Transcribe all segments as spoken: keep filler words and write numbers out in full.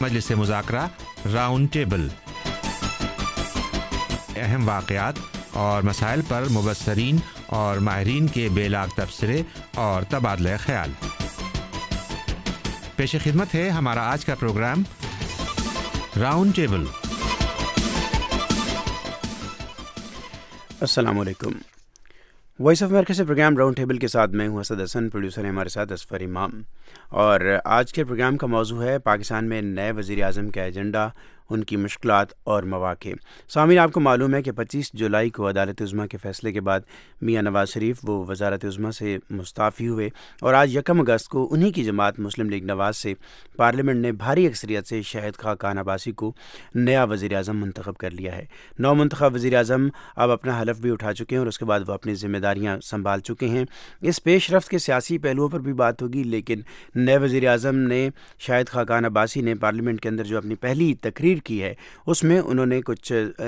मजलिस मुज़ाकरा round table, अहम वाक़यात और मसाइल पर मुबस्सरीन और माहिरीन के बेलाग तबसरे और तबादला ख्याल। पेश खिदमत है हमारा आज का प्रोग्राम राउंड टेबल। अस्सलाम वालेकुम। वॉइस ऑफ अमेरिका से प्रोग्राम राउंड टेबल के साथ मैं हूं असद हसन, प्रोड्यूसर है हमारे साथ असफर इमाम। और आज के प्रोग्राम का मौजू है पाकिस्तान में नए वज़ीर आज़म का एजेंडा, उनकी मुश्किलात और मौक़े। सामीन, आपको मालूम है कि पच्चीस जुलाई को अदालत उज़्मा के फ़ैसले के बाद मियाँ नवाज़ शरीफ वो वज़ारत उज़्मा से मुस्ताफ़ी हुए और आज यकम अगस्त को उन्हीं की जमात मुस्लिम लीग नवाज़ से पार्लियामेंट ने भारी अक्सरियत से शाहिद खाकान अब्बासी को नया वज़ीर आज़म मुंतखब कर लिया है। नौ मुंतखब वज़ीर आज़म अब अपना हलफ भी उठा चुके हैं और उसके बाद वो अपनी ज़िम्मेदारियाँ संभाल चुके हैं। इस पेश रफ्त के सियासी पहलुओं पर भी बात होगी, लेकिन नए वज़ीर आज़म ने शाहिद खाकान अब्बासी ने पार्लियामेंट के अंदर जो अपनी पहली तकरीर की है उसमें उन्होंने कुछ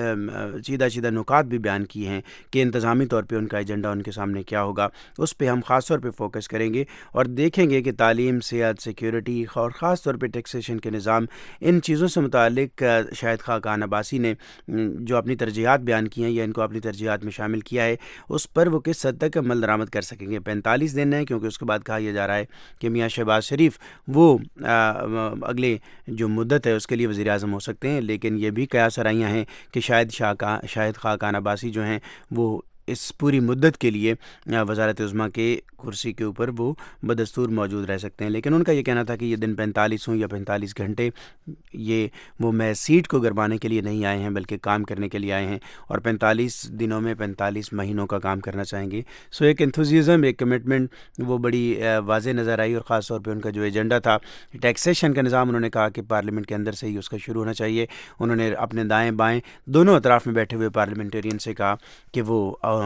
सीधा सीधा नुकात भी बयान किए हैं कि इंतज़ामी तौर पे उनका एजेंडा उनके सामने क्या होगा। उस पे हम ख़ास तौर पे फोकस करेंगे और देखेंगे कि तालीम, सेहत, सिक्योरिटी और ख़ास तौर पे टैक्सेशन के निज़ाम, इन चीज़ों से मुतालिक शाहिद खाकान अब्बासी ने जो अपनी तरजीहात बयान की हैं या इनको अपनी तरजीहात में शामिल किया है, उस पर वो किस हद तक अमल दरामद कर सकेंगे। पैंतालीस दिन है, क्योंकि उसके बाद कहा यह जा रहा है कि मियाँ शहबाज शरीफ वो आ, अगले जो मुद्दत है उसके लिए वज़ीर आज़म हो सकते हैं, लेकिन ये भी कयास आराइयाँ हैं कि शायद शाह का शाहिद खाकान अब्बासी जो हैं वो इस पूरी मुद्दत के लिए वज़ारत उज़्मा के कुर्सी के ऊपर वो बदस्तूर मौजूद रह सकते हैं। लेकिन उनका ये कहना था कि ये दिन पैंतालीस हों या पैंतालीस घंटे, ये वो मैं सीट को गरमाने के लिए नहीं आए हैं बल्कि काम करने के लिए आए हैं और पैंतालीस दिनों में पैंतालीस महीनों का काम करना चाहेंगे। सो एक एंथुसियाज़म, एक कमिटमेंट वो बड़ी वाज़े नज़र आई। और ख़ास तौर पर उनका जो एजेंडा था टैक्सेशन का निज़ाम, उन्होंने कहा कि पार्लियामेंट के अंदर से ही उसका शुरू होना चाहिए। उन्होंने अपने दाएँ बाएँ दोनों अतराफ़ में बैठे हुए पार्लियामेंटेरियन से कहा कि वो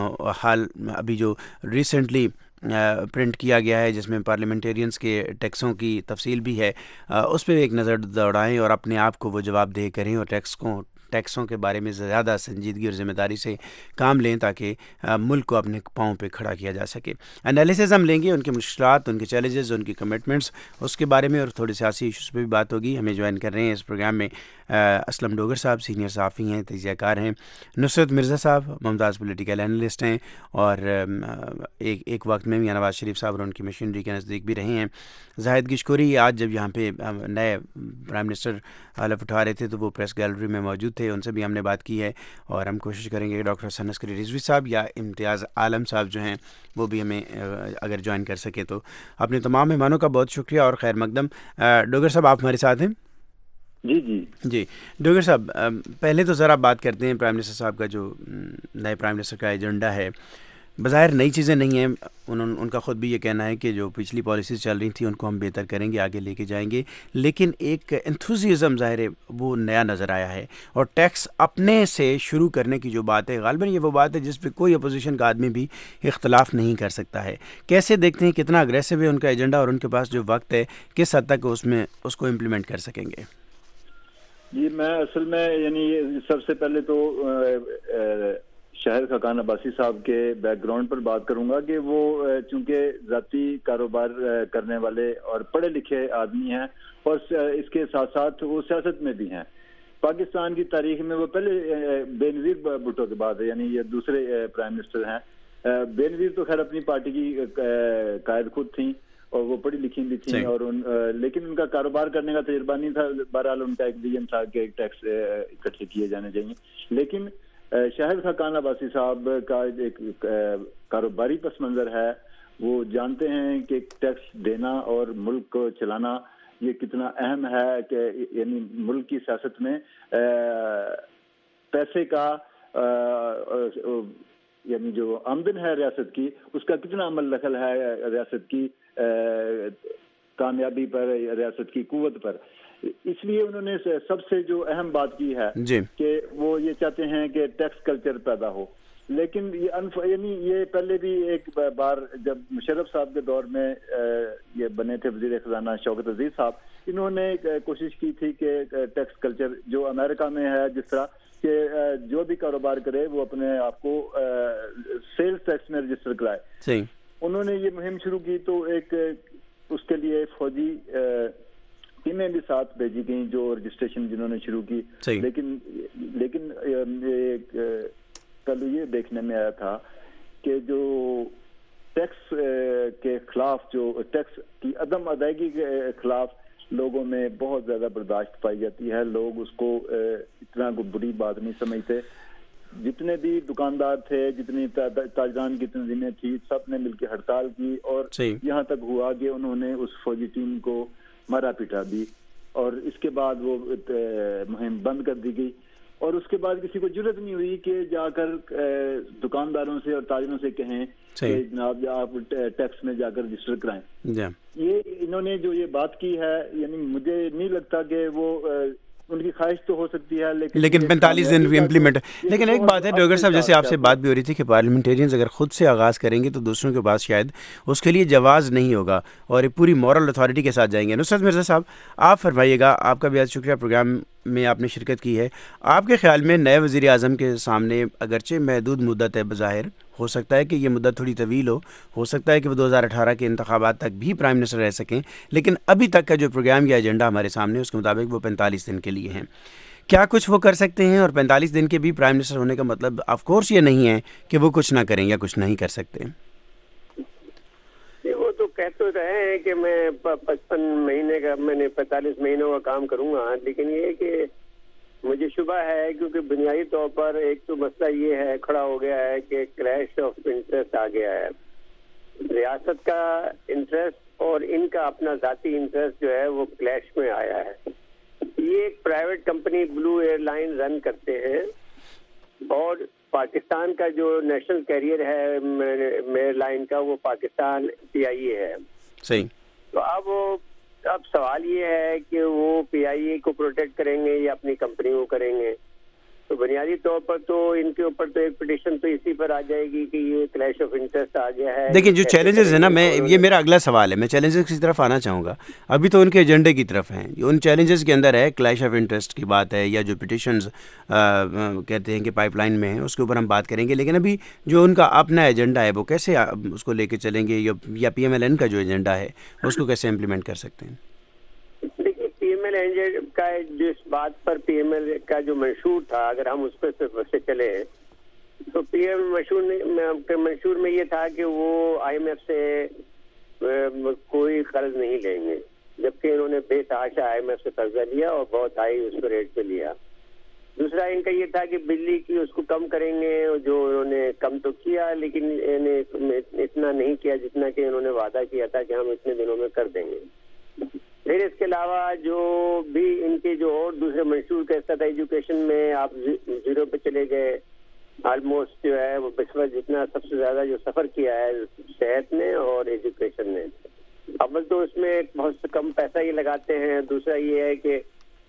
हाल अभी जो रिसेंटली प्रिंट किया गया है जिसमें पार्लियामेंटेरियंस के टैक्सों की तफसील भी है, उस पर एक नज़र दौड़ाएं और अपने आप को वो जवाबदेह करें और टैक्स को टैक्सों के बारे में ज़्यादा संजीदगी और ज़िम्मेदारी से काम लें ताकि मुल्क को अपने पाँव पे खड़ा किया जा सके। एनालिसिस हम लेंगे उनकी मुश्किलात, उनके चैलेंजेस, उनकी कमिटमेंट्स, उसके बारे में और थोड़ी सियासी इशूज़ पे भी बात होगी। हमें ज्वाइन कर रहे हैं इस प्रोग्राम में असलम डोगर साहब, सीनियर सहाफ़ी हैं, तजियाकार हैं, नुसरत मिर्ज़ा साहब मुमताज़ पॉलिटिकल एनालिस्ट हैं और एक एक वक्त में मियाँ नवाज़ शरीफ साहब और उनकी मशीनरी के नज़दीक भी रहे हैं। जाहिद गिशकोरी आज जब यहाँ पे नए प्राइम मिनिस्टर हलफ उठा रहे थे तो वो प्रेस गैलरी में मौजूद थे, उनसे भी हमने बात की है और हम कोशिश करेंगे कि डॉक्टर हसन अस्करी रिजवी साहब या इम्तियाज़ आलम साहब जो हैं वो भी हमें अगर ज्वाइन कर सके तो। अपने तमाम मेहमानों का बहुत शुक्रिया और खैर मकदम। डोगर साहब आप हमारे साथ हैं? जी जी जी डोगर साहब, पहले तो ज़रा बात करते हैं प्राइम मिनिस्टर साहब का जो नए प्राइम मिनिस्टर का एजेंडा है। बज़ाहिर नई चीज़ें नहीं हैं, उन्होंने उनका ख़ुद भी ये कहना है कि जो पिछली पॉलिसीज़ चल रही थी उनको हम बेहतर करेंगे, आगे लेके जाएंगे, लेकिन एक एंथुसियाज़म ज़ाहिर है वो नया नज़र आया है। और टैक्स अपने से शुरू करने की जो बात है, ग़ालिबन ये वो बात है जिस पर कोई अपोजिशन का आदमी भी इख्तलाफ नहीं कर सकता है। कैसे देखते हैं, कितना अग्रेसिव है उनका एजेंडा और उनके पास जो वक्त है किस हद तक उसमें उसको इम्प्लीमेंट कर सकेंगे? जी, मैं असल में यानी सबसे पहले तो आ, आ, शाहिद खाकान अब्बासी साहब के बैकग्राउंड पर बात करूंगा कि वो चूंकि ज़ाती कारोबार करने वाले और पढ़े लिखे आदमी हैं और इसके साथ साथ वो सियासत में भी हैं। पाकिस्तान की तारीख में वो पहले बेनज़ीर भुट्टो के बाद यानी ये दूसरे प्राइम मिनिस्टर हैं। बेनज़ीर तो खैर अपनी पार्टी की कायद खुद थी और वो पढ़ी लिखी भी थी और उन लेकिन उनका कारोबार करने का तजुर्बा नहीं था। बहरहाल उनका एक विजन था कि टैक्स इकट्ठे किए जाने चाहिए, लेकिन शाहिद खाकान अब्बासी साहब का एक कारोबारी पस मंज़र है। वो जानते हैं कि टैक्स देना और मुल्क को चलाना ये कितना अहम है कि यानी मुल्क की सियासत में पैसे का यानी जो आमदन है रियासत की उसका कितना अमल दखल है रियासत की कामयाबी पर, रियासत की कुव्वत पर। इसलिए उन्होंने सबसे जो अहम बात की है कि वो ये चाहते हैं कि टैक्स कल्चर पैदा हो। लेकिन ये यानी ये पहले भी एक बार जब मुशर्रफ साहब के दौर में ये बने थे वज़ीर ख़ज़ाना शौकत अज़ीज़ साहब, इन्होंने कोशिश की थी कि टैक्स कल्चर जो अमेरिका में है जिस तरह कि जो भी कारोबार करे वो अपने आप को सेल्स टैक्स में रजिस्टर कराए। उन्होंने ये मुहिम शुरू की तो एक उसके लिए फौजी ٹیمیں بھی ساتھ بھیجی گئیں جو رجسٹریشن جنہوں نے شروع کی. لیکن لیکن کل یہ دیکھنے میں آیا تھا کہ جو ٹیکس کے خلاف جو ٹیکس کی عدم ادائیگی کے خلاف لوگوں میں بہت زیادہ برداشت پائی جاتی ہے. لوگ اس کو اتنا کوئی بری بات نہیں سمجھتے. جتنے بھی دکاندار تھے, جتنی تاجران کی تنظیمیں تھی, سب نے مل کے ہڑتال کی اور یہاں تک ہوا کہ انہوں نے اس فوجی ٹیم کو مارا پیٹا دی اور اس کے بعد وہ مہم بند کر دی گئی. اور اس کے بعد کسی کو جرت نہیں ہوئی کہ جا کر دکانداروں سے اور تاجروں سے کہیں کہ جناب آپ ٹیکس میں جا کر رجسٹر کرائیں. یہ انہوں نے جو یہ بات کی ہے, یعنی مجھے نہیں لگتا کہ وہ ان کی خواہش تو ہو سکتی ہے لیکن لیکن پینتالیس دن بھی امپلیمنٹ. لیکن ایک بات ہے ڈاکٹر صاحب, جیسے آپ سے بات بھی ہو رہی تھی کہ پارلیمنٹیرینز اگر خود سے آغاز کریں گے تو دوسروں کے پاس شاید اس کے لیے جواز نہیں ہوگا اور یہ پوری مورل اتھارٹی کے ساتھ جائیں گے. نصرت مرزا صاحب, آپ فرمائیے گا, آپ کا بھی آج شکریہ پروگرام میں آپ نے شرکت کی ہے. آپ کے خیال میں نئے وزیر اعظم کے سامنے اگرچہ محدود مدت ہے, بظاہر ہو سکتا ہے کہ یہ مدت تھوڑی طویل ہو, ہو سکتا ہے کہ وہ دو ہزار اٹھارہ کے انتخابات تک بھی پرائم منسٹر رہ سکیں, لیکن ابھی تک کا جو پروگرام یا ایجنڈا ہمارے سامنے اس کے مطابق وہ پینتالیس دن کے لیے ہیں. کیا کچھ وہ کر سکتے ہیں؟ اور پینتالیس دن کے بھی پرائم منسٹر ہونے کا مطلب آف کورس یہ نہیں ہے کہ وہ کچھ نہ کریں یا کچھ نہیں کر سکتے. وہ تو کہہ تو رہے ہیں کہ میں پچپن مہینے کا میں نے پینتالیس مہینوں کا کام کروں گا, لیکن یہ کہ مجھے شبہ ہے کیونکہ بنیادی طور پر ایک تو مسئلہ یہ ہے کھڑا ہو گیا ہے کہ کلیش آف انٹرسٹ آ گیا ہے. ریاست کا انٹرسٹ اور ان کا اپنا ذاتی انٹرسٹ جو ہے وہ کلیش میں آیا ہے. یہ ایک private company blue airline run کرتے ہیں اور پاکستان کا جو نیشنل کیریئر ہے ایئر لائن کا وہ پاکستان پی آئی اے ہے. صحیح. تو اب وہ اب سوال یہ ہے کہ وہ پی آئی اے کو پروٹیکٹ کریں گے یا اپنی کمپنی کو کریں گے. تو بنیادی طور پر تو ان کے اوپر تو ایک پٹیشن تو اسی پر آ جائے گی کہ یہ کلیش آف انٹرسٹ آ گیا ہے. دیکھیں جو چیلنجز ہیں نا, میں یہ میرا اگلا سوال ہے, میں چیلنجز کی طرف آنا چاہوں گا. ابھی تو ان کے ایجنڈے کی طرف ہیں, ان چیلنجز کے اندر ہے کلیش آف انٹرسٹ کی بات ہے یا جو پٹیشنز کہتے ہیں کہ پائپ لائن میں ہیں اس کے اوپر ہم بات کریں گے. لیکن ابھی جو ان کا اپنا ایجنڈا ہے وہ کیسے اس کو لے کے چلیں گے, یا پی ایم ایل این کا جو ایجنڈا ہے اس کو کیسے امپلیمنٹ کر سکتے ہیں؟ پی ایم ایل کا جس بات پر پی ایم ایل کا جو منشور تھا, اگر ہم اس پہ سے چلے تو پی ایم منشور منشور میں یہ تھا کہ وہ آئی ایم ایف سے کوئی قرض نہیں لیں گے, جبکہ انہوں نے بے تحاشا آئی ایم ایف سے قرضہ لیا اور بہت ہائی اس کو ریٹ پہ لیا. دوسرا ان کا یہ تھا کہ بجلی کی اس کو کم کریں گے, جو انہوں نے کم تو کیا لیکن اتنا نہیں کیا جتنا کہ انہوں نے وعدہ کیا تھا کہ ہم اتنے دنوں میں کر دیں گے. پھر اس کے علاوہ جو بھی ان کے جو اور دوسرے منشور کا حصہ تھا ایجوکیشن میں آپ زیرو پہ چلے گئے. آلموسٹ جو ہے وہ اس وقت جتنا سب سے زیادہ جو سفر کیا ہے صحت نے اور ایجوکیشن نے. اول تو اس میں بہت کم پیسہ یہ لگاتے ہیں. دوسرا یہ ہے کہ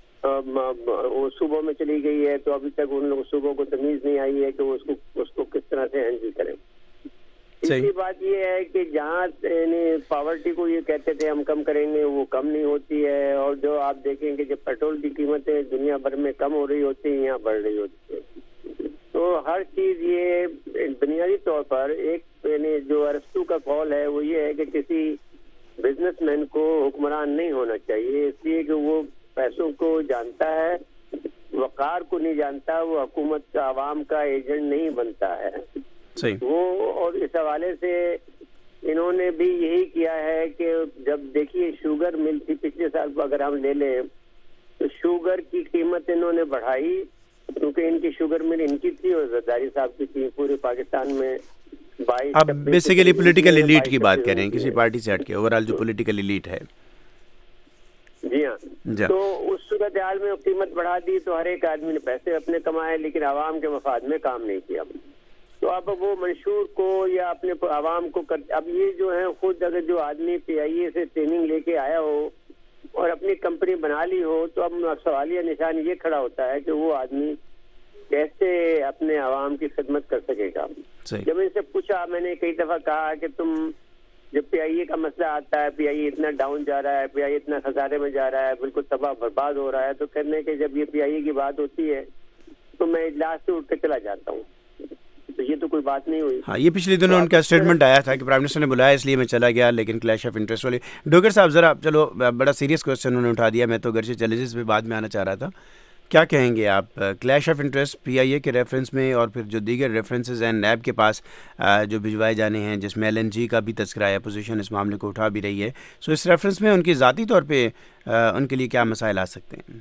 وہ صوبوں میں چلی گئی ہے تو ابھی تک ان لوگ صوبوں کو تمیز نہیں آئی ہے کہ وہ اس کو اس کو کس طرح سے ہینڈل کریں. تیسری بات یہ ہے کہ جہاں یعنی پاورٹی کو یہ کہتے تھے ہم کم کریں گے وہ کم نہیں ہوتی ہے, اور جو آپ دیکھیں کہ جب پیٹرول کی قیمتیں دنیا بھر میں کم ہو رہی ہوتی ہیں یہاں بڑھ رہی ہوتی ہے. تو ہر چیز یہ بنیادی طور پر ایک یعنی جو ارسطو کا قول ہے وہ یہ ہے کہ کسی بزنس مین کو حکمران نہیں ہونا چاہیے, اس لیے کہ وہ پیسوں کو جانتا ہے, وقار کو نہیں جانتا, وہ حکومت کا عوام کا ایجنٹ نہیں بنتا ہے. وہ اور اس حوالے سے انہوں نے بھی یہی کیا ہے کہ جب دیکھیے شوگر مل تھی پچھلے سال کو اگر ہم لے لیں تو شوگر کی قیمت انہوں نے بڑھائی کیونکہ ان کی شوگر مل ان کی تھی اور زرداری صاحب کی تھی. پورے پاکستان میں بائیس اب بیسیکلی پولیٹیکل ایلیٹ کی بات کریں, کسی پارٹی سے ہٹ کے اوور آل جو پولیٹیکل ایلیٹ ہے. جی ہاں, تو اس صورت حال میں قیمت بڑھا دی تو ہر ایک آدمی نے پیسے اپنے کمائے لیکن عوام کے مفاد میں کام نہیں کیا. تو اب وہ منشور کو یا اپنے عوام کو کر, اب یہ جو ہے خود اگر جو آدمی پی آئی اے سے ٹریننگ لے کے آیا ہو اور اپنی کمپنی بنا لی ہو تو اب سوالیہ نشان یہ کھڑا ہوتا ہے کہ وہ آدمی کیسے اپنے عوام کی خدمت کر سکے گا. جب ان سے پوچھا, میں نے کئی دفعہ کہا کہ تم جب پی آئی اے کا مسئلہ آتا ہے, پی آئی اے اتنا ڈاؤن جا رہا ہے, پی آئی اے اتنا خسارے میں جا رہا ہے, بالکل تباہ برباد ہو رہا ہے, تو کہنے کہ جب یہ پی آئی اے کی بات ہوتی ہے تو میں اجلاس سے اٹھ کے چلا جاتا ہوں. تو یہ تو کوئی بات نہیں ہوئی. ہاں یہ پچھلے دنوں ان کا اسٹیٹمنٹ آیا تھا کہ پرائم منسٹر نے بلایا اس لیے میں چلا گیا, لیکن کلیش آف انٹرسٹ والے. ڈوگر صاحب ذرا چلو بڑا سیریس کوشچن انہوں نے اٹھا دیا, میں تو گرچہ چیلنجز پہ بعد میں آنا چاہ رہا تھا. کیا کہیں گے آپ clash of interest P I A کے ریفرنس میں اور پھر جو دیگر ریفرنسز ہیں نیب کے پاس جو بھجوائے جانے ہیں, جس میں ایل این جی کا بھی تذکرہ ہے, اپوزیشن اس معاملے کو اٹھا بھی رہی ہے, سو اس ریفرنس میں ان کی ذاتی طور پہ ان کے لیے کیا مسائل آ سکتے ہیں؟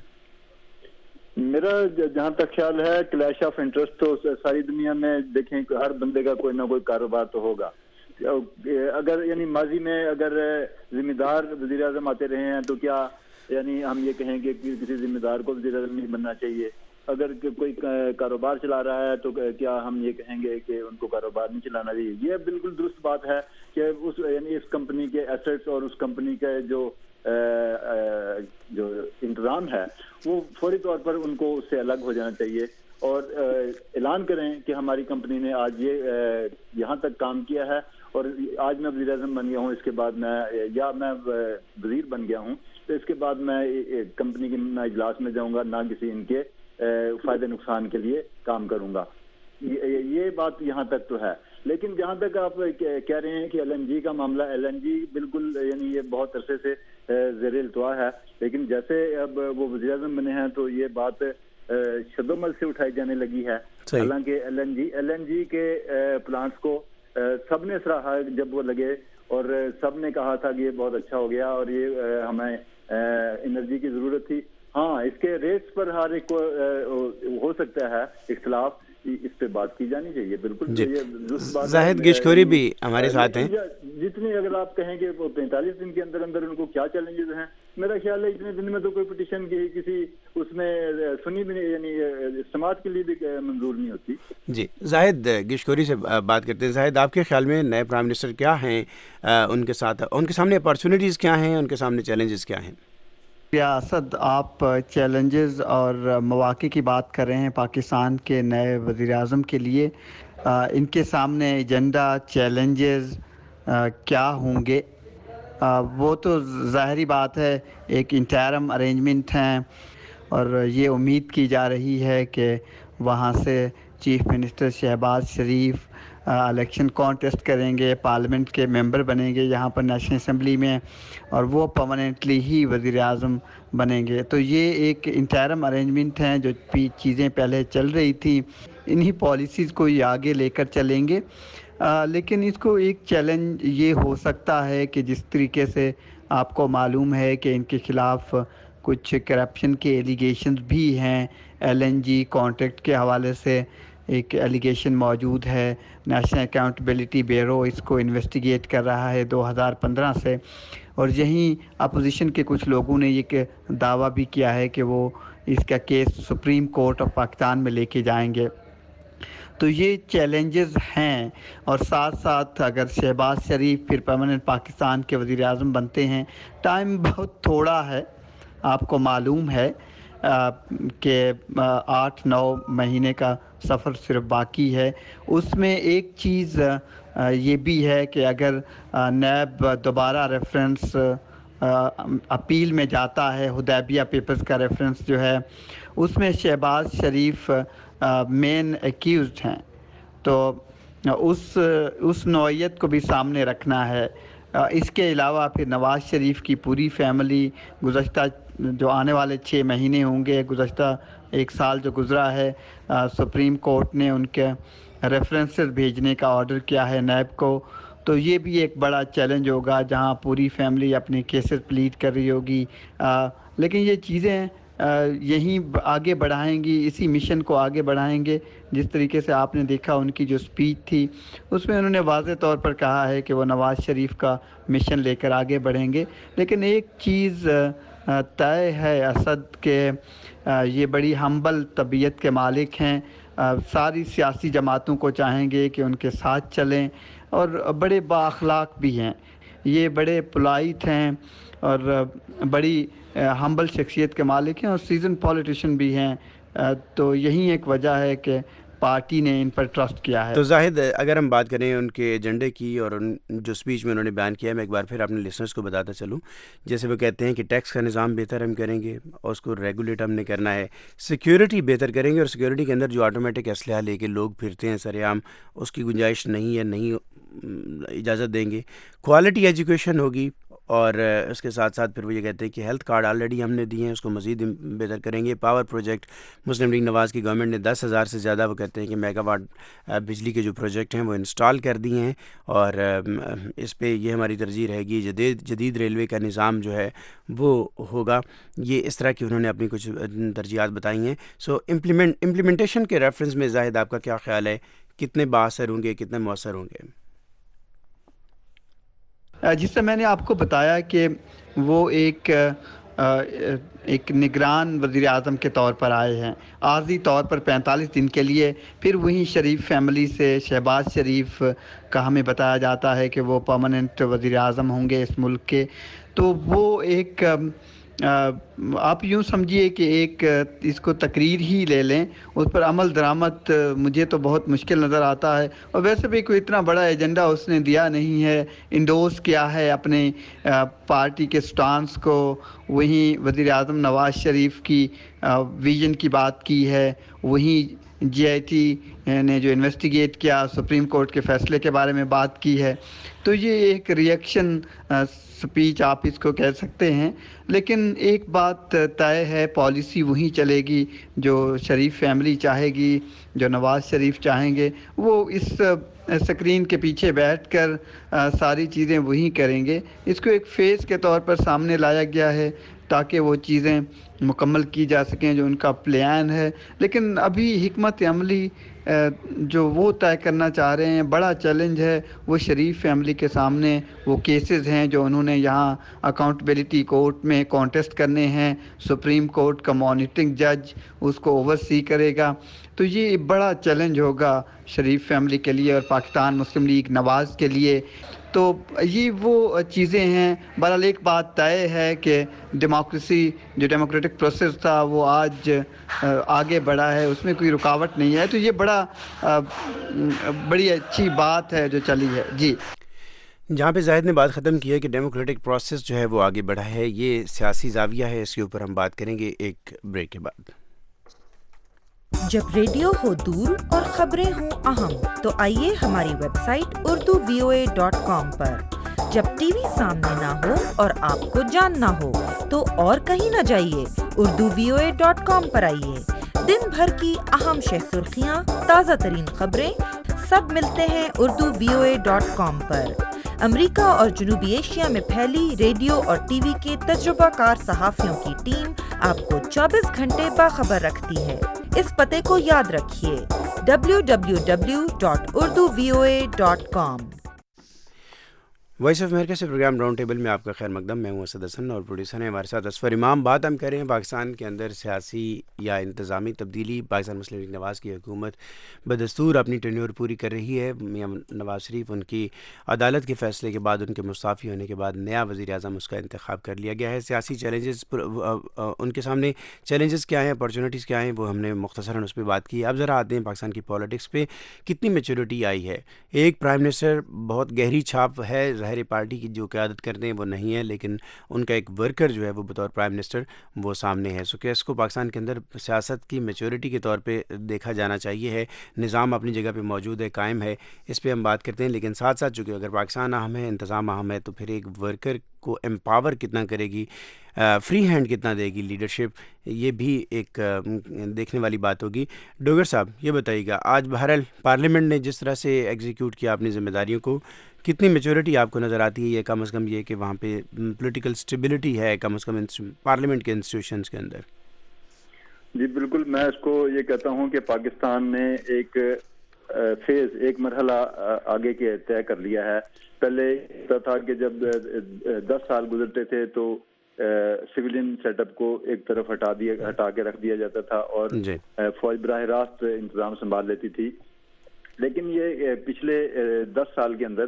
میرا جہاں تک خیال ہے کلیش آف انٹرسٹ تو ساری دنیا میں دیکھیں ہر بندے کا کوئی نہ کوئی کاروبار تو ہوگا. اگر یعنی ماضی میں اگر ذمہ دار وزیر اعظم آتے رہے ہیں تو کیا یعنی ہم یہ کہیں گے کہ کسی ذمہ دار کو وزیر اعظم نہیں بننا چاہیے؟ اگر کوئی کاروبار چلا رہا ہے تو کیا ہم یہ کہیں گے کہ ان کو کاروبار نہیں چلانا چاہیے؟ یہ بالکل درست بات ہے کہ اس یعنی اس کمپنی کے ایسٹس اور اس کمپنی کے جو جو انتظام ہے وہ فوری طور پر ان کو اس سے الگ ہو جانا چاہیے اور اعلان کریں کہ ہماری کمپنی نے آج یہ یہاں تک کام کیا ہے اور آج میں وزیر اعظم بن گیا ہوں, اس کے بعد میں یا میں وزیر بن گیا ہوں تو اس کے بعد میں کمپنی کے نہ اجلاس میں جاؤں گا نہ کسی ان کے فائدے نقصان کے لیے کام کروں گا. یہ بات یہاں تک تو ہے. لیکن جہاں تک آپ کہہ رہے ہیں کہ ایل این جی کا معاملہ, ایل این جی بالکل یعنی یہ بہت عرصے سے زیر التوا ہے, لیکن جیسے اب وہ وزیر اعظم بنے ہیں تو یہ بات شد و مل سے اٹھائی جانے لگی ہے. حالانکہ L N G L N G کے پلانٹس کو سب نے سراہا جب وہ لگے اور سب نے کہا تھا کہ یہ بہت اچھا ہو گیا اور یہ ہمیں انرجی کی ضرورت تھی. ہاں اس کے ریٹس پر ہر ایک کو ہو سکتا ہے اختلاف, اس پہ بات کی جانی چاہیے. بالکل زاہد گشکوری بھی ہمارے ساتھ ہیں. جتنی اگر آپ کہیں کہ وہ پینتالیس دن کے اندر اندر ان کو کیا چیلنجز ہیں, میرا خیال ہے اتنے دن میں تو کوئی پٹیشن کی کسی اس میں سنی بھی نہیں, یعنی سماعت کے لیے بھی منظور نہیں ہوتی. جی زاہد گشکوری سے بات کرتے ہیں. زاہد آپ کے خیال میں نئے پرائم منسٹر کیا ہیں, ان کے ساتھ ان کے سامنے اپارچونیٹیز کیا ہیں, ان کے سامنے چیلنجز کیا ہیں؟ ریاست آپ چیلنجز اور مواقع کی بات کر رہے ہیں پاکستان کے نئے وزیر اعظم کے لیے. ان کے سامنے ایجنڈا چیلنجز کیا ہوں گے؟ وہ تو ظاہری بات ہے ایک انٹرم ارینجمنٹ ہیں اور یہ امید کی جا رہی ہے کہ وہاں سے chief minister Shahbaz Sharif election contest کریں گے, پارلیمنٹ کے ممبر بنیں گے یہاں پر نیشنل اسمبلی میں, اور وہ پرماننٹلی ہی وزیر اعظم بنیں گے. تو یہ ایک انٹرم ارینجمنٹ ہیں, جو چیزیں پہلے چل رہی تھیں انہی پالیسیز کو یہ آگے لے کر چلیں گے. آ, لیکن اس کو ایک چیلنج یہ ہو سکتا ہے کہ جس طریقے سے آپ کو معلوم ہے کہ ان کے خلاف کچھ کرپشن کے ایلیگیشنز بھی ہیں, ایل این جی کانٹریکٹ کے حوالے سے ایک ایلیگیشن موجود ہے, نیشنل اکاؤنٹیبلٹی بیورو اس کو انویسٹیگیٹ کر رہا ہے دو ہزار پندرہ سے, اور یہیں اپوزیشن کے کچھ لوگوں نے یہ دعویٰ بھی کیا ہے کہ وہ اس کا case supreme court of Pakistan میں لے کے جائیں گے. تو یہ چیلنجز ہیں, اور ساتھ ساتھ اگر شہباز شریف پھر پرماننٹ پاکستان کے وزیر اعظم بنتے ہیں, ٹائم بہت تھوڑا ہے, آپ کو معلوم ہے کہ آٹھ نو مہینے کا سفر صرف باقی ہے. اس میں ایک چیز یہ بھی ہے کہ اگر نیب دوبارہ ریفرنس اپیل میں جاتا ہے, حدیبیہ پیپرز کا ریفرنس جو ہے اس میں شہباز شریف مین ایکیوزڈ ہیں, تو اس اس نوعیت کو بھی سامنے رکھنا ہے. اس کے علاوہ پھر نواز شریف کی پوری فیملی گزشتہ جو آنے والے چھ مہینے ہوں گے, گزشتہ ایک سال جو گزرا ہے, سپریم کورٹ نے ان کے ریفرنسز بھیجنے کا آرڈر کیا ہے نیب کو, تو یہ بھی ایک بڑا چیلنج ہوگا جہاں پوری فیملی اپنے کیسز پلیڈ کر رہی ہوگی. لیکن یہ چیزیں یہیں آگے بڑھائیں گی, اسی مشن کو آگے بڑھائیں گے. جس طریقے سے آپ نے دیکھا ان کی جو سپیچ تھی اس میں انہوں نے واضح طور پر کہا ہے کہ وہ نواز شریف کا مشن لے کر آگے بڑھیں گے. لیکن ایک چیز طے ہے اسد کہ یہ بڑی ہمبل طبیعت کے مالک ہیں, ساری سیاسی جماعتوں کو چاہیں گے کہ ان کے ساتھ چلیں, اور بڑے با اخلاق بھی ہیں, یہ بڑے پولائٹ ہیں اور بڑی ہمبل شخصیت کے مالک ہیں اور سیزن پولیٹیشین بھی ہیں. تو یہی ایک وجہ ہے کہ پارٹی نے ان پر ٹرسٹ کیا ہے. تو زاہد اگر ہم بات کریں ان کے ایجنڈے کی اور ان جو اسپیچ میں انہوں نے بیان کیا ہے، میں ایک بار پھر اپنے لسنرس کو بتاتا چلوں. جیسے وہ کہتے ہیں کہ ٹیکس کا نظام بہتر ہم کریں گے اور اس کو ریگولیٹ ہم نے کرنا ہے، سیکیورٹی بہتر کریں گے اور سیکیورٹی کے اندر جو آٹومیٹک اسلحہ لے کے لوگ پھرتے ہیں سر عام، اس کی گنجائش نہیں ہے، نہیں اجازت دیں گے. کوالٹی ایجوکیشن ہوگی اور اس کے ساتھ ساتھ پھر وہ یہ کہتے ہیں کہ ہیلتھ کارڈ آلریڈی ہم نے دیے ہیں، اس کو مزید بہتر کریں گے. پاور پروجیکٹ مسلم لیگ نواز کی گورنمنٹ نے دس ہزار سے زیادہ وہ کہتے ہیں کہ میگا واٹ بجلی کے جو پروجیکٹ ہیں وہ انسٹال کر دیے ہیں اور اس پہ یہ ہماری ترجیح رہے گی. جدید جدید ریلوے کا نظام جو ہے وہ ہوگا. یہ اس طرح کی انہوں نے اپنی کچھ ترجیحات بتائی ہیں. سو امپلیمنٹ امپلیمنٹیشن کے ریفرنس میں زاہد آپ کا کیا خیال ہے، کتنے باثر ہوں گے، کتنے مؤثر ہوں گے؟ جس سے میں نے آپ کو بتایا کہ وہ ایک ایک نگران وزیر اعظم کے طور پر آئے ہیں عارضی طور پر پینتالیس دن کے لیے. پھر وہیں شریف فیملی سے شہباز شریف کا ہمیں بتایا جاتا ہے کہ وہ پرماننٹ وزیر اعظم ہوں گے اس ملک کے. تو وہ ایک آپ یوں سمجھیے کہ ایک اس کو تقریر ہی لے لیں، اس پر عمل درآمد مجھے تو بہت مشکل نظر آتا ہے. اور ویسے بھی کوئی اتنا بڑا ایجنڈا اس نے دیا نہیں ہے، انڈورس کیا ہے اپنے پارٹی کے سٹانس کو. وہیں وزیر اعظم نواز شریف کی ویژن کی بات کی ہے، وہیں جی آئی ٹی نے جو انویسٹیگیٹ کیا سپریم کورٹ کے فیصلے کے بارے میں بات کی ہے. تو یہ ایک ریئیکشن سپیچ آپ اس کو کہہ سکتے ہیں. لیکن ایک بات طے ہے، پالیسی وہی چلے گی جو شریف فیملی چاہے گی، جو نواز شریف چاہیں گے. وہ اس اسکرین کے پیچھے بیٹھ کر ساری چیزیں وہی کریں گے. اس کو ایک فیس کے طور پر سامنے لایا گیا ہے تاکہ وہ چیزیں مکمل کی جا سکیں جو ان کا پلان ہے. لیکن ابھی حکمت عملی جو وہ طے کرنا چاہ رہے ہیں، بڑا چیلنج ہے وہ شریف فیملی کے سامنے. وہ کیسز ہیں جو انہوں نے یہاں اکاؤنٹیبلٹی کورٹ میں کانٹیسٹ کرنے ہیں. سپریم کورٹ کا مانیٹرنگ جج اس کو اوور سی کرے گا. تو یہ بڑا چیلنج ہوگا شریف فیملی کے لیے اور پاکستان مسلم لیگ نواز کے لیے. تو یہ وہ چیزیں ہیں. بہرحال ایک بات طے ہے کہ ڈیموکریسی جو ڈیموکریٹک پروسیس تھا وہ آج آگے بڑھا ہے، اس میں کوئی رکاوٹ نہیں ہے. تو یہ بڑا بڑی اچھی بات ہے جو چلی ہے. جی جہاں پہ زاہد نے بات ختم کی ہے کہ ڈیموکریٹک پروسیس جو ہے وہ آگے بڑھا ہے، یہ سیاسی زاویہ ہے، اس کے اوپر ہم بات کریں گے ایک بریک کے بعد. جب ریڈیو ہو دور اور خبریں ہوں اہم تو آئیے ہماری website Urdu V O A dot com پر. جب ٹی وی سامنے نہ ہو اور آپ کو جاننا ہو تو اور کہیں نہ جائیے، Urdu V O A dot com پر آئیے. دن بھر کی اہم شہ سرخیاں، تازہ ترین خبریں سب ملتے ہیں Urdu V O A dot com پر. امریکہ اور جنوبی ایشیا میں پھیلی ریڈیو اور ٹی وی کے تجربہ کار صحافیوں کی ٹیم آپ کو چوبیس گھنٹے باخبر رکھتی ہے. اس پتے کو یاد رکھیے W W W dot Urdu V O A dot com. Voice of America سے پروگرام راؤنڈ ٹیبل میں آپ کا خیر مقدم. میں ہوں اسد حسن اور پروڈیوسر ہیں ہمارے ساتھ اصفر امام. بات ہم کر رہے ہیں پاکستان کے اندر سیاسی یا انتظامی تبدیلی. پاکستان مسلم لیگ نواز کی حکومت بدستور اپنی ٹینیور پوری کر رہی ہے. میاں نواز شریف ان کی عدالت کے فیصلے کے بعد، ان کے مستعفی ہونے کے بعد نیا وزیر اعظم اس کا انتخاب کر لیا گیا ہے. سیاسی چیلنجز ان کے سامنے چیلنجز کیا ہیں، اپارچونیٹیز کیا ہیں، وہ ہم نے مختصراً اس پہ بات کی. اب ذرا آتے ہیں پاکستان کی پالیٹکس پہ. کتنی میچورٹی آئی ہے؟ ایک پرائم منسٹر بہت گہری چھاپ ہے، ظاہر پارٹی کی جو قیادت کرتے ہیں وہ نہیں ہے، لیکن ان کا ایک ورکر جو ہے وہ بطور پرائم منسٹر وہ سامنے ہے. سو کہ اس کو پاکستان کے اندر سیاست کی میچورٹی کے طور پہ دیکھا جانا چاہیے ہے. نظام اپنی جگہ پہ موجود ہے، قائم ہے، اس پہ ہم بات کرتے ہیں. لیکن ساتھ ساتھ چونکہ اگر پاکستان اہم ہے، انتظام اہم ہے، تو پھر ایک ورکر کو امپاور کتنا کرے گی، فری ہینڈ کتنا دے گی لیڈرشپ، یہ بھی ایک دیکھنے والی بات ہوگی. ڈوگر صاحب یہ بتائیے گا، آج بہرحال پارلیمنٹ نے جس طرح سے ایگزیکیوٹ کیا اپنی ذمہ داریوں کو، کتنی میچورٹی آپ کو نظر آتی ہے؟ یہ کم از کم یہ کہ وہاں پہ پولیٹیکل اسٹیبلٹی ہے کم از کم پارلیمنٹ کے انسٹیٹیوشنز کے اندر. جی بالکل، میں اس کو یہ کہتا ہوں کہ پاکستان نے ایک فیز، ایک مرحلہ آگے کے طے کر لیا ہے. پہلے تھا کہ جب دس سال گزرتے تھے تو سویلین سیٹ اپ کو ایک طرف ہٹا دیا ہٹا کے رکھ دیا جاتا تھا اور فوج براہ راست انتظام سنبھال لیتی تھی. لیکن یہ پچھلے دس سال کے اندر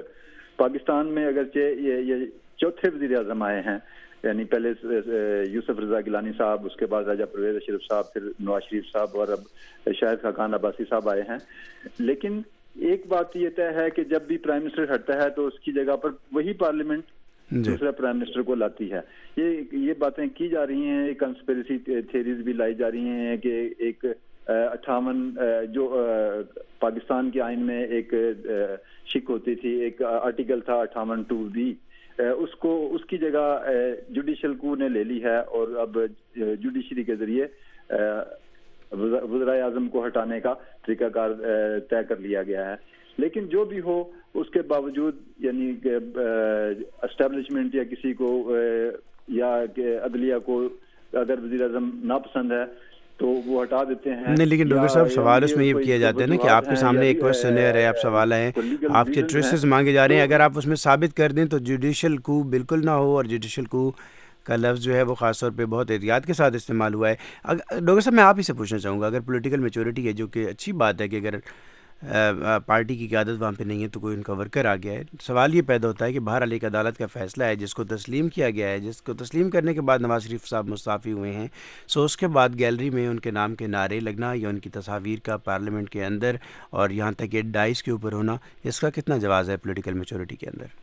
پاکستان میں اگرچہ یہ یہ چوتھے وزیر اعظم آئے ہیں، یعنی پہلے یوسف رضا گیلانی صاحب، اس کے بعد راجہ پرویز اشرف صاحب، پھر نواز شریف صاحب، اور اب شاہد خاقان عباسی صاحب آئے ہیں، لیکن ایک بات یہ طے ہے کہ جب بھی پرائم منسٹر ہٹتا ہے تو اس کی جگہ پر وہی پارلیمنٹ دوسرا پرائم منسٹر کو لاتی ہے. یہ یہ باتیں کی جا رہی ہیں، کنسپیریسی تھیریز بھی لائی جا رہی ہیں کہ ایک اٹھاون جو پاکستان کے آئین میں ایک شک ہوتی تھی، ایک آرٹیکل تھا اٹھاون ٹو بی، اس کو اس کی جگہ جوڈیشل کو نے لے لی ہے، اور اب جوڈیشری کے ذریعے وزرائے اعظم کو ہٹانے کا طریقہ کار طے کر لیا گیا ہے. لیکن جو بھی ہو اس کے باوجود یعنی کہ اسٹیبلشمنٹ یا کسی کو یا عدلیہ کو اگر وزیر اعظم ناپسند ہے تو وہ ہٹا دیتے ہیں. نہیں لیکن ڈاکٹر صاحب سوال اس میں یہ کیا جاتا ہے نا کہ آپ کے سامنے ایک کوشچنر ہے، آپ سوال ہے، آپ کے ٹریسز مانگے جا رہے ہیں، اگر آپ اس میں ثابت کر دیں تو جوڈیشل کو بالکل نہ ہو، اور جوڈیشل کو کا لفظ جو ہے وہ خاص طور پہ بہت احتیاط کے ساتھ استعمال ہوا ہے. ڈاکٹر صاحب میں آپ ہی سے پوچھنا چاہوں گا، اگر پولیٹیکل میچورٹی ہے، جو کہ اچھی بات ہے کہ اگر پارٹی کی قیادت وہاں پہ نہیں ہے تو کوئی ان کا ورکر آ گیا ہے، سوال یہ پیدا ہوتا ہے کہ بہرحال ایک عدالت کا فیصلہ ہے جس کو تسلیم کیا گیا ہے، جس کو تسلیم کرنے کے بعد نواز شریف صاحب مستعفی ہوئے ہیں، سو اس کے بعد گیلری میں ان کے نام کے نعرے لگنا یا ان کی تصاویر کا پارلیمنٹ کے اندر اور یہاں تک کہ ڈائس کے اوپر ہونا، اس کا کتنا جواز ہے پولیٹیکل میچورٹی کے اندر؟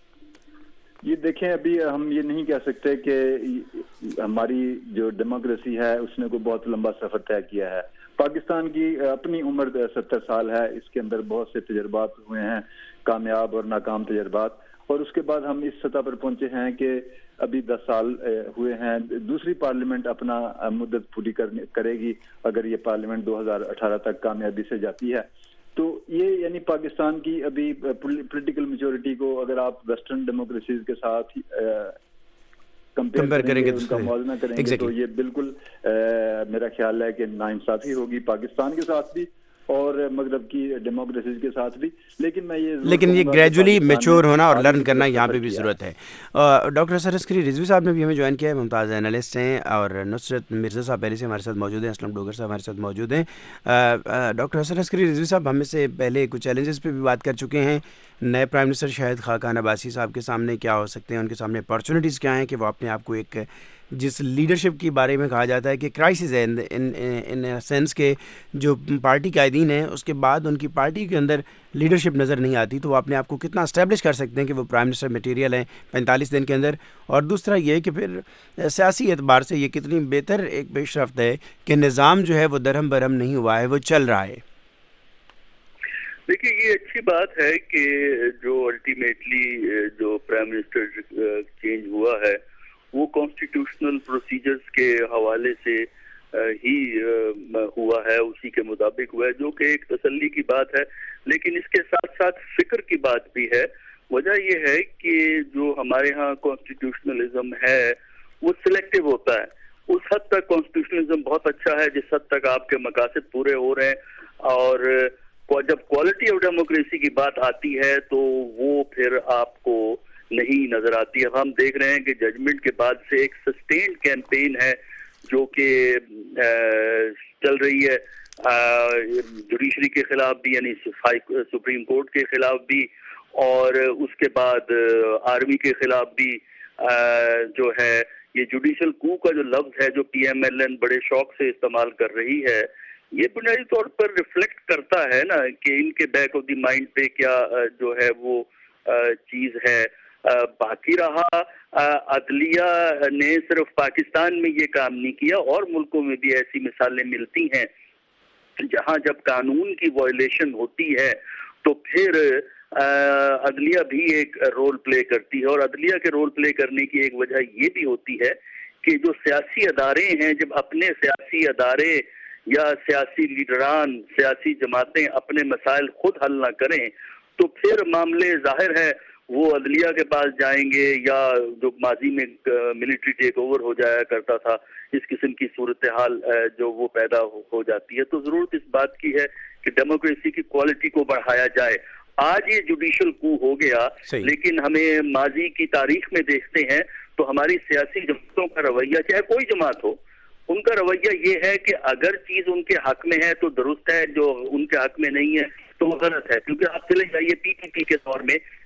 یہ دیکھیں، ابھی ہم یہ نہیں کہہ سکتے کہ ہماری جو ڈیموکریسی ہے اس نے کوئی بہت لمبا سفر طے کیا ہے. پاکستان کی اپنی عمر ستر سال ہے، اس کے اندر بہت سے تجربات ہوئے ہیں، کامیاب اور ناکام تجربات، اور اس کے بعد ہم اس سطح پر پہنچے ہیں کہ ابھی دس سال ہوئے ہیں. دوسری پارلیمنٹ اپنا مدت پوری کرے گی اگر یہ پارلیمنٹ دو ہزار اٹھارہ تک کامیابی سے جاتی ہے. تو یہ یعنی پاکستان کی ابھی پولیٹیکل میچورٹی کو اگر آپ ویسٹرن ڈیموکریسیز کے ساتھ کمپیئر کریں گے، ان کا موازنہ کریں گے تو یہ بالکل میرا خیال ہے کہ ناانصافی ہوگی پاکستان کے ساتھ بھی اور مغرب کی ڈیموکریسیز کے ساتھ بھی. لیکن میں یہ لیکن یہ گریجولی میچور ہونا اور لرن کرنا یہاں پہ بھی ضرورت ہے. ڈاکٹر اسد عسکری رضوی صاحب نے بھی ہمیں جوائن کیا ہے، ممتاز اینالسٹ ہیں، اور نصرت مرزا صاحب پہلے سے ہمارے ساتھ موجود ہیں، اسلم ڈوگر صاحب ہمارے ساتھ موجود ہیں. ڈاکٹر اسد عسکری رضوی صاحب ہم سے پہلے کچھ چیلنجز پہ بھی بات کر چکے ہیں. نئے پرائم منسٹر شاہد خاقان عباسی صاحب کے سامنے کیا ہو سکتے ہیں، ان کے سامنے اپارچونیٹیز کیا ہیں کہ وہ اپنے آپ کو ایک جس لیڈرشپ کے بارے میں کہا جاتا ہے کہ کرائسس ہے ان سینس کے جو پارٹی قائدین ہیں اس کے بعد ان کی پارٹی کے اندر لیڈرشپ نظر نہیں آتی، تو وہ اپنے آپ کو کتنا اسٹیبلش کر سکتے ہیں کہ وہ پرائم منسٹر میٹیریل ہیں پینتالیس دن کے اندر. اور دوسرا یہ کہ پھر سیاسی اعتبار سے یہ کتنی بہتر ایک پیش رفت ہے کہ نظام جو ہے وہ درہم برہم نہیں ہوا ہے، وہ چل رہا ہے. دیکھیے یہ اچھی بات ہے کہ جو الٹیمیٹلی جو پرائم منسٹر چینج ہوا ہے وہ کانسٹیٹیوشنل پروسیجرز کے حوالے سے ہی ہوا ہے، اسی کے مطابق ہوا ہے، جو کہ ایک تسلی کی بات ہے. لیکن اس کے ساتھ ساتھ فکر کی بات بھی ہے. وجہ یہ ہے کہ جو ہمارے ہاں کانسٹیٹیوشنلزم ہے وہ سلیکٹیو ہوتا ہے. اس حد تک کانسٹیٹیوشنلزم بہت اچھا ہے جس حد تک آپ کے مقاصد پورے ہو رہے ہیں، اور جب کوالٹی آف ڈیموکریسی کی بات آتی ہے تو وہ پھر آپ کو نہیں نظر آتی. اب ہم دیکھ رہے ہیں کہ ججمنٹ کے بعد سے ایک سسٹینڈ کیمپین ہے جو کہ چل رہی ہے جوڈیشری کے خلاف بھی، یعنی سپریم کورٹ کے خلاف بھی، اور اس کے بعد آرمی کے خلاف بھی. جو ہے یہ جوڈیشل کو کا جو لفظ ہے جو پی ایم ایل این بڑے شوق سے استعمال کر رہی ہے، یہ بنیادی طور پر ریفلیکٹ کرتا ہے نا کہ ان کے بیک آف دی مائنڈ پہ کیا جو ہے وہ چیز ہے. باقی رہا عدلیہ نے صرف پاکستان میں یہ کام نہیں کیا، اور ملکوں میں بھی ایسی مثالیں ملتی ہیں جہاں جب قانون کی وائلیشن ہوتی ہے تو پھر عدلیہ بھی ایک رول پلے کرتی ہے. اور عدلیہ کے رول پلے کرنے کی ایک وجہ یہ بھی ہوتی ہے کہ جو سیاسی ادارے ہیں جب اپنے سیاسی ادارے یا سیاسی لیڈران، سیاسی جماعتیں اپنے مسائل خود حل نہ کریں تو پھر معاملے ظاہر ہے وہ عدلیہ کے پاس جائیں گے، یا جو ماضی میں ملٹری ٹیک اوور ہو جایا کرتا تھا اس قسم کی صورتحال جو وہ پیدا ہو جاتی ہے. تو ضرورت اس بات کی ہے کہ ڈیموکریسی کی کوالٹی کو بڑھایا جائے. آج یہ جوڈیشل کو ہو گیا، لیکن ہمیں ماضی کی تاریخ میں دیکھتے ہیں تو ہماری سیاسی جماعتوں کا رویہ، چاہے کوئی جماعت ہو، ان کا رویہ یہ ہے کہ اگر چیز ان کے حق میں ہے تو درست ہے، جو ان کے حق میں نہیں ہے تو غلط ہے. کیونکہ آپ چلے جائیے پی پی پی کے دور میں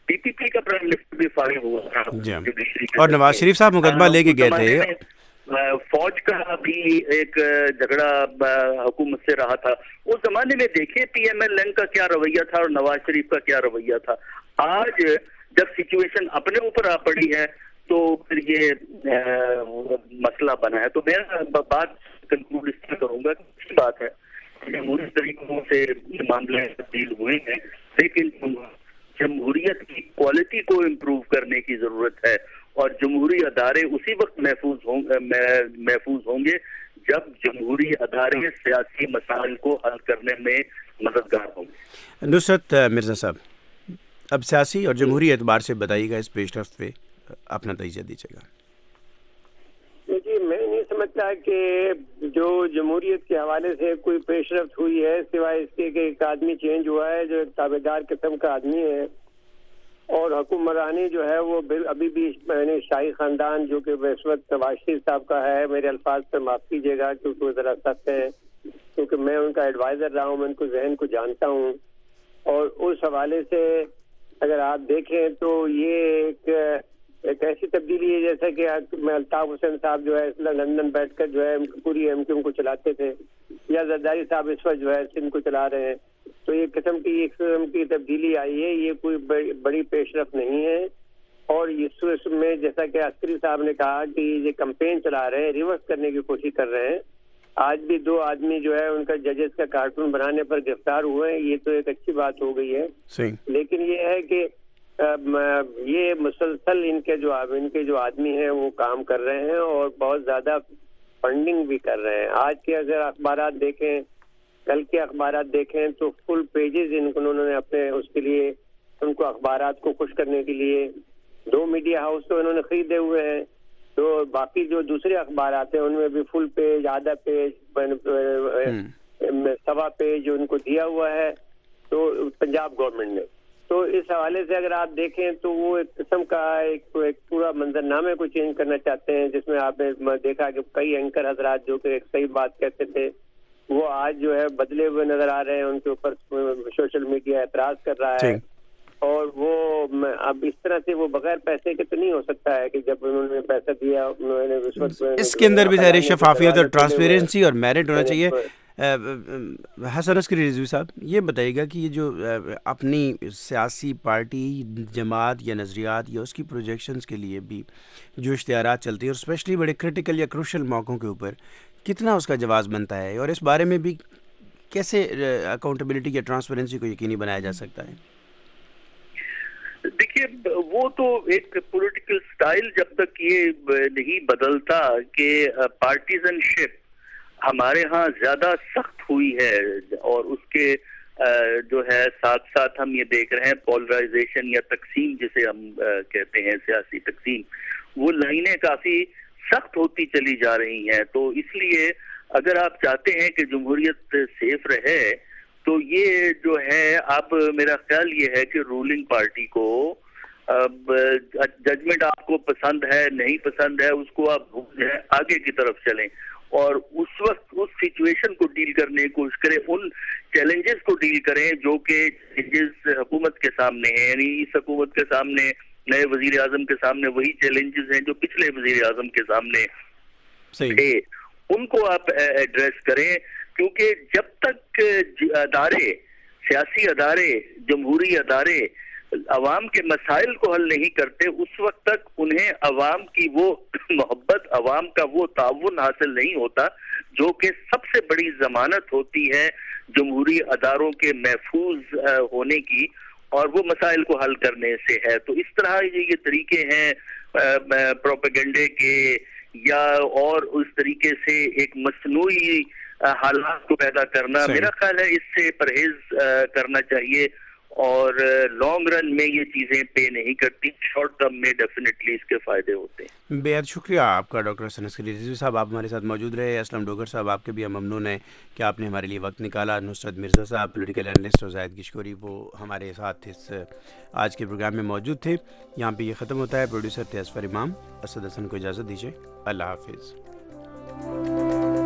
پی پی پی کا پرائم منسٹر بھی فارغ ہوا تھا اور نواز شریف صاحب مقدمہ لے کے گئے تھے. فوج کا بھی ایک جھگڑا حکومت سے رہا تھا. اس زمانے میں دیکھیں پی ایم ایل این کا کیا رویہ تھا اور نواز شریف کا کیا رویہ تھا. آج جب سچویشن اپنے اوپر آ پڑی ہے تو پھر یہ مسئلہ بنا ہے. تو میں بات کنکلوڈ اس طرح کروں گا کہ اچھی بات ہے جمہوری طریقوں سے معاملے تبدیل ہوئے ہیں, لیکن جمہوریت کی کوالٹی کو امپروو کرنے کی ضرورت ہے اور جمہوری ادارے اسی وقت محفوظ ہوں محفوظ ہوں گے جب جمہوری ادارے سیاسی مسائل کو حل کرنے میں مددگار ہوں گے. نصرت مرزا صاحب, اب سیاسی اور جمہوری اعتبار سے بتائیے گا, اس پیش رفت پہ اپنا تجزیہ دیجیے گا. جی میں نہیں سمجھتا کہ جو جمہوریت کے حوالے سے کوئی پیش رفت ہوئی ہے سوائے اس کے کہ ایک آدمی چینج ہوا ہے جو ایک تابع دار قسم کا آدمی ہے, اور حکمرانی جو ہے وہ ابھی بھی شاہی خاندان جو کہ اس وقت نواز شریف صاحب کا ہے. میرے الفاظ پر معاف کیجیے گا کیونکہ وہ ذرا سخت ہے, کیونکہ میں ان کا ایڈوائزر رہا ہوں, میں ان کو ذہن کو جانتا ہوں, اور اس حوالے سے اگر آپ دیکھیں تو یہ ایک ایک ایسی تبدیلی ہے جیسا کہ الطاف حسین صاحب جو ہے لندن بیٹھ کر جو ہے پوری ایم کیو کو چلاتے تھے, یا زرداری صاحب اس وقت جو ہے سندھ کو چلا رہے ہیں. تو یہ قسم کی ایک قسم کی تبدیلی آئی ہے, یہ کوئی بڑی پیش رفت نہیں ہے. اور اس میں جیسا کہ عسکری صاحب نے کہا کہ یہ کمپین چلا رہے ہیں, ریورس کرنے کی کوشش کر رہے ہیں. آج بھی دو آدمی جو ہے ان کا ججز کا کارٹون بنانے پر گرفتار ہوئے ہیں, یہ تو ایک اچھی بات ہو گئی ہے. لیکن یہ ہے کہ یہ مسلسل ان کے جو ان کے جو آدمی ہیں وہ کام کر رہے ہیں اور بہت زیادہ فنڈنگ بھی کر رہے ہیں. آج کے اگر اخبارات دیکھیں, کل کے اخبارات دیکھیں تو فل پیجز انہوں نے اپنے اس کے لیے ان کو اخبارات کو خوش کرنے کے لیے دو میڈیا ہاؤس تو انہوں نے خریدے ہوئے ہیں. تو باقی جو دوسرے اخبارات ہیں ان میں بھی فل پیج, آدھا پیج, سوا پیج ان کو دیا ہوا ہے تو پنجاب گورنمنٹ نے. تو اس حوالے سے اگر آپ دیکھیں تو وہ ایک قسم کا ایک پورا منظرنامے کو چینج کرنا چاہتے ہیں, جس میں آپ نے دیکھا کہ کئی اینکر حضرات جو کہ ایک صحیح بات کہتے تھے وہ آج جو ہے بدلے ہوئے نظر آ رہے ہیں. ان کے اوپر سوشل میڈیا اعتراض کر رہا ہے, اور وہ اب اس طرح سے وہ بغیر پیسے کے تو نہیں ہو سکتا ہے کہ جب انہوں نے پیسہ دیا انہوں نے اس وقت اس کے اندر بھی ظاہر شفافیت اور ٹرانسپیرنسی اور میرٹ ہونا چاہیے. حسن عسکری رضوی صاحب, یہ بتائیے گا کہ یہ جو اپنی سیاسی پارٹی جماعت یا نظریات یا اس کی پروجیکشنز کے لیے بھی جو اشتہارات چلتی ہیں اور اسپیشلی بڑے کرٹیکل یا کروشل موقعوں کے اوپر کتنا اس کا جواز بنتا ہے, اور اس بارے میں بھی کیسے اکاؤنٹیبلٹی یا ٹرانسپیرنسی کو یقینی بنایا جا سکتا ہے؟ دیکھیے وہ تو ایک پولیٹیکل سٹائل جب تک یہ نہیں بدلتا کہ پارٹیزن شپ ہمارے ہاں زیادہ سخت ہوئی ہے, اور اس کے جو ہے ساتھ ساتھ ہم یہ دیکھ رہے ہیں پولرائزیشن یا تقسیم جسے ہم کہتے ہیں سیاسی تقسیم, وہ لائنیں کافی سخت ہوتی چلی جا رہی ہیں. تو اس لیے اگر آپ چاہتے ہیں کہ جمہوریت سیف رہے تو یہ جو ہے اب میرا خیال یہ ہے کہ رولنگ پارٹی کو ججمنٹ آپ کو پسند ہے نہیں پسند ہے اس کو آپ بھول جائیں, آگے کی طرف چلیں اور اس وقت اس سچویشن کو ڈیل کرنے کی کوشش کریں, ان چیلنجز کو ڈیل کریں جو کہ چیلنجز حکومت کے سامنے ہیں. یعنی اس حکومت کے سامنے نئے وزیر اعظم کے سامنے وہی چیلنجز ہیں جو پچھلے وزیر اعظم کے سامنے تھے, ان کو آپ ایڈریس کریں. کیونکہ جب تک ادارے سیاسی ادارے جمہوری ادارے عوام کے مسائل کو حل نہیں کرتے اس وقت تک انہیں عوام کی وہ محبت, عوام کا وہ تعاون حاصل نہیں ہوتا جو کہ سب سے بڑی ضمانت ہوتی ہے جمہوری اداروں کے محفوظ ہونے کی اور وہ مسائل کو حل کرنے سے ہے. تو اس طرح یہ طریقے ہیں پروپیگنڈے کے یا اور اس طریقے سے ایک مصنوعی حالات کو پیدا کرنا, میرا خیال ہے اس سے پرہیز کرنا چاہیے اور لانگ رن میں یہ چیزیں پے نہیں کرتی, شارٹ ٹرم میں ڈیفینیٹلی اس کے فائدے ہوتے ہیں. بے حد شکریہ آپ کا ڈاکٹر حسن عسکری رضوی صاحب, آپ ہمارے ساتھ موجود رہے. اسلم ڈوگر صاحب آپ کے بھی ہم ممنون ہیں کہ آپ نے ہمارے لیے وقت نکالا. نصرت مرزا صاحب پولیٹیکل اینالسٹ اور زاہد گشکوری وہ ہمارے ساتھ اس آج کے پروگرام میں موجود تھے. یہاں پہ یہ ختم ہوتا ہے. پروڈیوسر تھے اظفر امام. اسد حسن کو اجازت دیجیے. اللہ حافظ.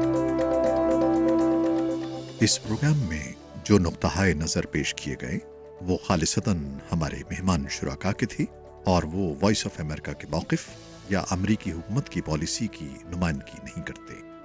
اس پروگرام میں جو نقطۂ نظر پیش کیے گئے وہ خالصتاً ہمارے مہمان شرکا کے تھے اور وہ وائس آف امریکہ کے موقف یا امریکی حکومت کی پالیسی کی نمائندگی نہیں کرتے۔